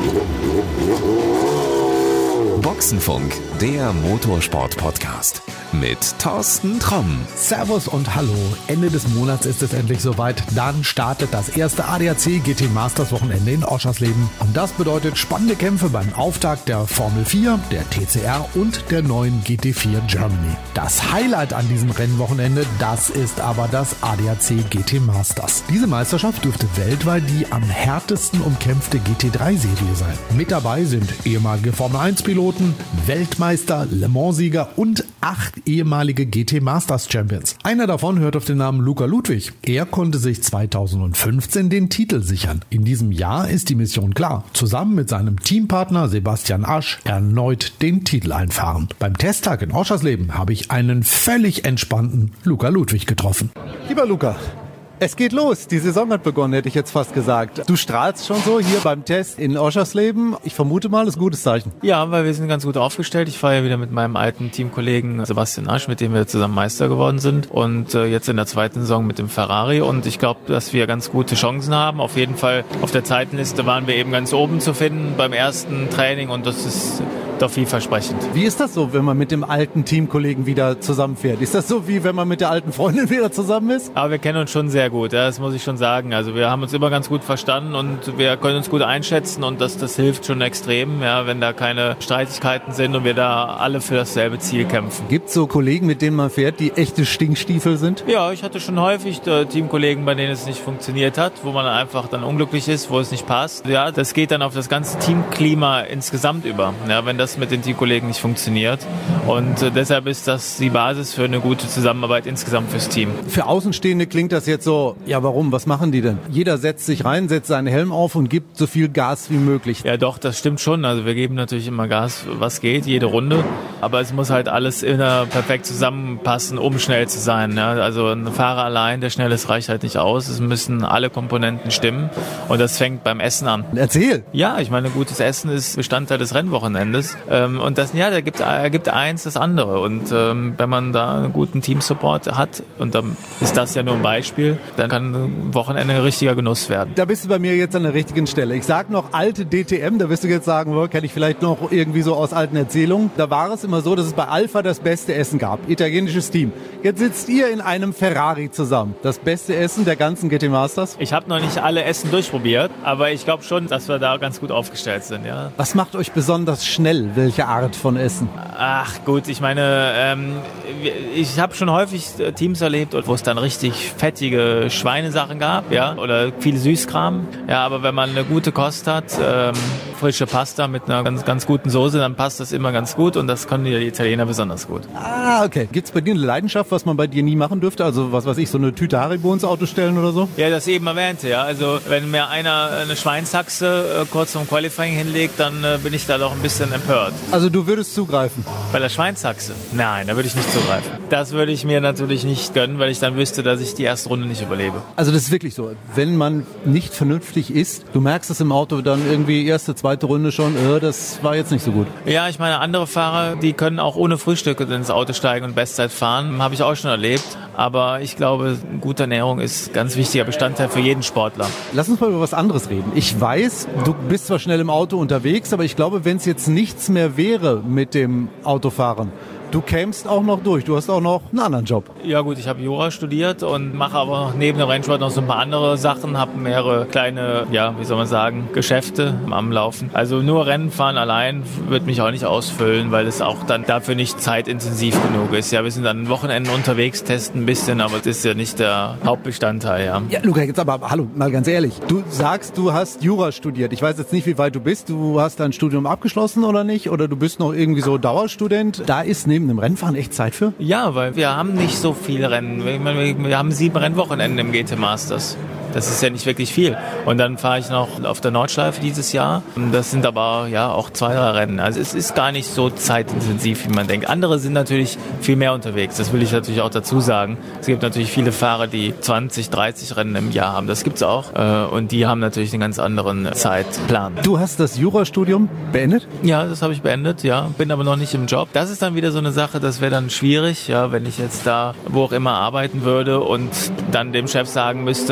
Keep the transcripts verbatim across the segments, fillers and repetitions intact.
Boxenfunk, der Motorsport-Podcast mit Thorsten Tromm. Servus und hallo. Ende des Monats ist es endlich soweit. Dann startet das erste A D A C G T Masters Wochenende in Oschersleben. Und das bedeutet spannende Kämpfe beim Auftakt der Formel vier, der T C R und der neuen G T vier Germany. Das Highlight an diesem Rennwochenende, das ist aber das A D A C G T Masters. Diese Meisterschaft dürfte weltweit die am härtesten umkämpfte G T drei Serie sein. Mit dabei sind ehemalige Formel eins Piloten, Weltmeister, Le Mans-Sieger und acht ehemalige G T Masters Champions. Einer davon hört auf den Namen Luca Ludwig. Er konnte sich zweitausendfünfzehn den Titel sichern. In diesem Jahr ist die Mission klar. Zusammen mit seinem Teampartner Sebastian Asch erneut den Titel einfahren. Beim Testtag in Oschersleben habe ich einen völlig entspannten Luca Ludwig getroffen. Lieber Luca, es geht los. Die Saison hat begonnen, hätte ich jetzt fast gesagt. Du strahlst schon so hier beim Test in Oschersleben. Ich vermute mal, das ist ein gutes Zeichen. Ja, weil wir sind ganz gut aufgestellt. Ich fahre ja wieder mit meinem alten Teamkollegen Sebastian Asch, mit dem wir zusammen Meister geworden sind. Und äh, jetzt in der zweiten Saison mit dem Ferrari. Und ich glaube, dass wir ganz gute Chancen haben. Auf jeden Fall auf der Zeitenliste waren wir eben ganz oben zu finden beim ersten Training. Und das ist doch vielversprechend. Wie ist das so, wenn man mit dem alten Teamkollegen wieder zusammenfährt? Ist das so, wie wenn man mit der alten Freundin wieder zusammen ist? Aber wir kennen uns schon sehr gut, ja, das muss ich schon sagen. Also wir haben uns immer ganz gut verstanden und wir können uns gut einschätzen und das, das hilft schon extrem, ja, wenn da keine Streitigkeiten sind und wir da alle für dasselbe Ziel kämpfen. Gibt es so Kollegen, mit denen man fährt, die echte Stinkstiefel sind? Ja, ich hatte schon häufig äh, Teamkollegen, bei denen es nicht funktioniert hat, wo man einfach dann unglücklich ist, wo es nicht passt. Ja, das geht dann auf das ganze Teamklima insgesamt über, ja, wenn das mit den Teamkollegen nicht funktioniert. Und äh, deshalb ist das die Basis für eine gute Zusammenarbeit insgesamt fürs Team. Für Außenstehende klingt das jetzt so, ja warum, was machen die denn? Jeder setzt sich rein, setzt seinen Helm auf und gibt so viel Gas wie möglich. Ja doch, das stimmt schon. Also wir geben natürlich immer Gas, was geht, jede Runde. Aber es muss halt alles immer perfekt zusammenpassen, um schnell zu sein. Ja? Also ein Fahrer allein, der schnell ist, reicht halt nicht aus. Es müssen alle Komponenten stimmen. Und das fängt beim Essen an. Erzähl! Ja, ich meine, gutes Essen ist Bestandteil des Rennwochenendes. Ähm, und das, ja, da gibt, äh, gibt eins das andere. Und ähm, wenn man da einen guten Teamsupport hat, und dann ist das ja nur ein Beispiel, dann kann ein Wochenende ein richtiger Genuss werden. Da bist du bei mir jetzt an der richtigen Stelle. Ich sag noch alte D T M, da wirst du jetzt sagen, oh, kenne ich vielleicht noch irgendwie so aus alten Erzählungen. Da war es immer so, dass es bei Alpha das beste Essen gab. Italienisches Team. Jetzt sitzt ihr in einem Ferrari zusammen. Das beste Essen der ganzen G T Masters? Ich habe noch nicht alle Essen durchprobiert, aber ich glaube schon, dass wir da ganz gut aufgestellt sind. Ja. Was macht euch besonders schnell? Welche Art von Essen? Ach gut, ich meine, ähm, ich habe schon häufig Teams erlebt, wo es dann richtig fettige Schweinesachen gab, ja, oder viel Süßkram. Ja, aber wenn man eine gute Kost hat, ähm, frische Pasta mit einer ganz, ganz guten Soße, dann passt das immer ganz gut und das können die Italiener besonders gut. Ah, okay. Gibt's bei dir eine Leidenschaft, was man bei dir nie machen dürfte? Also was weiß ich, so eine Tüte Haribo ins Auto stellen oder so? Ja, das eben erwähnte, ja. Also wenn mir einer eine Schweinshaxe äh, kurz vorm Qualifying hinlegt, dann äh, bin ich da doch ein bisschen empört. Also du würdest zugreifen? Bei der Schweinshaxe? Nein, da würde ich nicht zugreifen. Das würde ich mir natürlich nicht gönnen, weil ich dann wüsste, dass ich die erste Runde nicht überlebe. Also das ist wirklich so. Wenn man nicht vernünftig isst, du merkst es im Auto dann irgendwie erste, zweite Runde schon, äh, das war jetzt nicht so gut. Ja, ich meine, andere Fahrer, die können auch ohne Frühstück ins Auto steigen und Bestzeit fahren. Habe ich auch schon erlebt. Aber ich glaube, gute Ernährung ist ein ganz wichtiger Bestandteil für jeden Sportler. Lass uns mal über was anderes reden. Ich weiß, du bist zwar schnell im Auto unterwegs, aber ich glaube, wenn es jetzt nichts mehr wäre mit dem Autofahren, du kämst auch noch durch. Du hast auch noch einen anderen Job. Ja gut, ich habe Jura studiert und mache aber noch neben dem Rennsport noch so ein paar andere Sachen. Habe mehrere kleine, ja, wie soll man sagen, Geschäfte am Laufen. Also nur Rennen fahren allein wird mich auch nicht ausfüllen, weil es auch dann dafür nicht zeitintensiv genug ist. Ja, wir sind an Wochenenden unterwegs, testen ein bisschen, aber das ist ja nicht der Hauptbestandteil. Ja, ja Luca, jetzt aber, hallo, mal ganz ehrlich. Du sagst, du hast Jura studiert. Ich weiß jetzt nicht, wie weit du bist. Du hast dein Studium abgeschlossen oder nicht? Oder du bist noch irgendwie so Dauerstudent. Da ist neben dem Rennfahren echt Zeit für? Ja, weil wir haben nicht so viele Rennen. Wir, wir haben sieben Rennwochenenden im G T Masters. Das ist ja nicht wirklich viel. Und dann fahre ich noch auf der Nordschleife dieses Jahr. Das sind aber ja auch zwei, drei Rennen. Also es ist gar nicht so zeitintensiv, wie man denkt. Andere sind natürlich viel mehr unterwegs. Das will ich natürlich auch dazu sagen. Es gibt natürlich viele Fahrer, die zwanzig, dreißig Rennen im Jahr haben. Das gibt's auch. Und die haben natürlich einen ganz anderen Zeitplan. Du hast das Jurastudium beendet? Ja, das habe ich beendet, ja. Bin aber noch nicht im Job. Das ist dann wieder so eine Sache, das wäre dann schwierig, ja, wenn ich jetzt da wo auch immer arbeiten würde und dann dem Chef sagen müsste, ich muss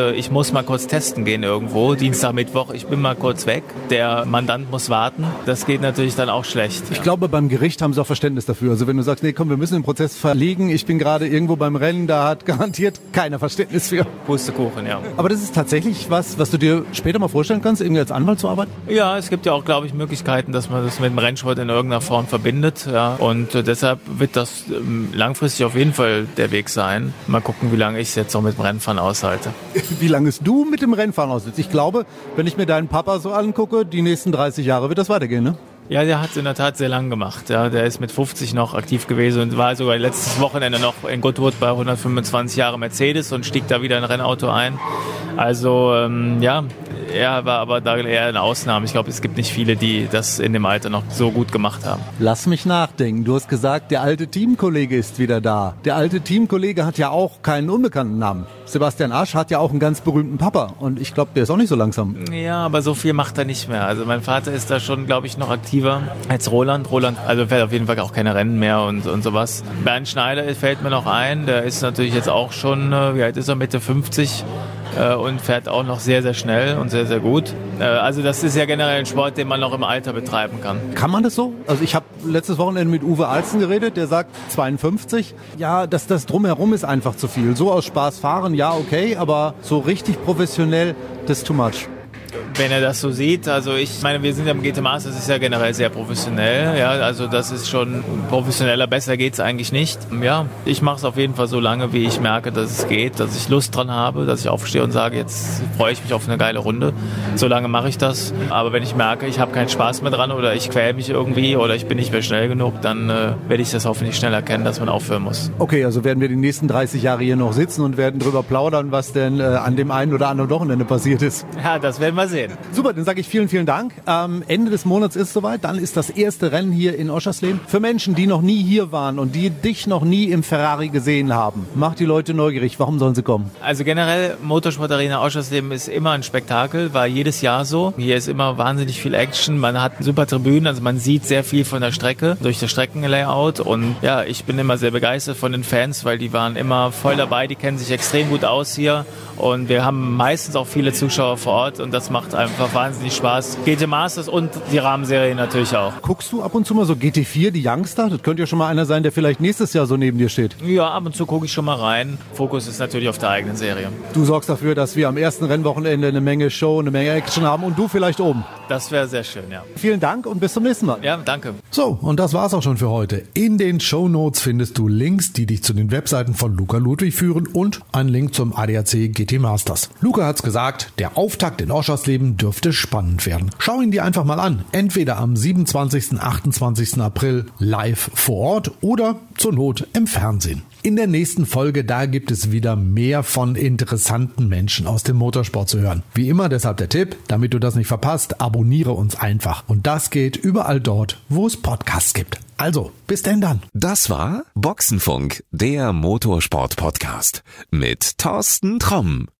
muss mal kurz testen gehen irgendwo, Dienstag, Mittwoch, ich bin mal kurz weg, der Mandant muss warten, das geht natürlich dann auch schlecht. Ich ja. glaube, beim Gericht haben sie auch Verständnis dafür. Also wenn du sagst, nee, komm, wir müssen den Prozess verlegen, ich bin gerade irgendwo beim Rennen, da hat garantiert keiner Verständnis für. Pustekuchen, ja. Aber das ist tatsächlich was, was du dir später mal vorstellen kannst, irgendwie als Anwalt zu arbeiten? Ja, es gibt ja auch, glaube ich, Möglichkeiten, dass man das mit dem Rennsport in irgendeiner Form verbindet. Ja. Und äh, deshalb wird das ähm, langfristig auf jeden Fall der Weg sein. Mal gucken, wie lange ich es jetzt noch mit dem Rennfahren aushalte. Wie lange es du mit dem Rennfahren aushältst? Ich glaube, wenn ich mir deinen Papa so angucke, die nächsten dreißig Jahre wird das weitergehen, ne? Ja, der hat es in der Tat sehr lang gemacht. Ja, der ist mit fünfzig noch aktiv gewesen und war sogar letztes Wochenende noch in Goodwood bei hundertfünfundzwanzig Jahre Mercedes und stieg da wieder in ein Rennauto ein. Also ähm, ja, er war aber da eher eine Ausnahme. Ich glaube, es gibt nicht viele, die das in dem Alter noch so gut gemacht haben. Lass mich nachdenken. Du hast gesagt, der alte Teamkollege ist wieder da. Der alte Teamkollege hat ja auch keinen unbekannten Namen. Sebastian Asch hat ja auch einen ganz berühmten Papa und ich glaube, der ist auch nicht so langsam. Ja, aber so viel macht er nicht mehr. Also mein Vater ist da schon, glaube ich, noch aktiver als Roland. Roland, also fährt auf jeden Fall auch keine Rennen mehr und, und sowas. Bernd Schneider fällt mir noch ein. Der ist natürlich jetzt auch schon, wie alt ist er, Mitte fünfzig. Und fährt auch noch sehr, sehr schnell und sehr, sehr gut. Also das ist ja generell ein Sport, den man noch im Alter betreiben kann. Kann man das so? Also ich habe letztes Wochenende mit Uwe Alzen geredet, der sagt zweiundfünfzig. Ja, das, das Drumherum ist einfach zu viel. So aus Spaß fahren, ja okay, aber so richtig professionell, das ist too much. Wenn er das so sieht, also ich meine, wir sind ja im G T Masters, das ist ja generell sehr professionell, ja, also das ist schon professioneller, besser geht's eigentlich nicht. Ja, ich mache es auf jeden Fall so lange, wie ich merke, dass es geht, dass ich Lust dran habe, dass ich aufstehe und sage, jetzt freue ich mich auf eine geile Runde. So lange mache ich das, aber wenn ich merke, ich habe keinen Spaß mehr dran oder ich quäle mich irgendwie oder ich bin nicht mehr schnell genug, dann äh, werde ich das hoffentlich schnell erkennen, dass man aufhören muss. Okay, also werden wir die nächsten dreißig Jahre hier noch sitzen und werden drüber plaudern, was denn äh, an dem einen oder anderen Wochenende passiert ist. Ja, das werden wir sehen. Super, dann sage ich vielen, vielen Dank. Ähm, Ende des Monats ist soweit. Dann ist das erste Rennen hier in Oschersleben. Für Menschen, die noch nie hier waren und die dich noch nie im Ferrari gesehen haben, macht die Leute neugierig. Warum sollen sie kommen? Also generell, Motorsport-Arena Oschersleben ist immer ein Spektakel, war jedes Jahr so. Hier ist immer wahnsinnig viel Action. Man hat super Tribünen, also man sieht sehr viel von der Strecke durch das Streckenlayout. Und ja, ich bin immer sehr begeistert von den Fans, weil die waren immer voll dabei. Die kennen sich extrem gut aus hier. Und wir haben meistens auch viele Zuschauer vor Ort und das macht einfach wahnsinnig Spaß. G T Masters und die Rahmenserie natürlich auch. Guckst du ab und zu mal so G T vier, die Youngster? Das könnte ja schon mal einer sein, der vielleicht nächstes Jahr so neben dir steht. Ja, ab und zu gucke ich schon mal rein. Fokus ist natürlich auf der eigenen Serie. Du sorgst dafür, dass wir am ersten Rennwochenende eine Menge Show, eine Menge Action haben und du vielleicht oben. Das wäre sehr schön, ja. Vielen Dank und bis zum nächsten Mal. Ja, danke. So, und das war's auch schon für heute. In den Shownotes findest du Links, die dich zu den Webseiten von Luca Ludwig führen und einen Link zum A D A C G T Masters. Luca hat's gesagt, der Auftakt in Oschersleben dürfte spannend werden. Schau ihn dir einfach mal an. Entweder am siebenundzwanzigsten, achtundzwanzigsten April live vor Ort oder zur Not im Fernsehen. In der nächsten Folge, da gibt es wieder mehr von interessanten Menschen aus dem Motorsport zu hören. Wie immer deshalb der Tipp, damit du das nicht verpasst, abonniere uns einfach. Und das geht überall dort, wo es Podcasts gibt. Also, bis denn dann. Das war Boxenfunk, der Motorsport-Podcast mit Thorsten Tromm.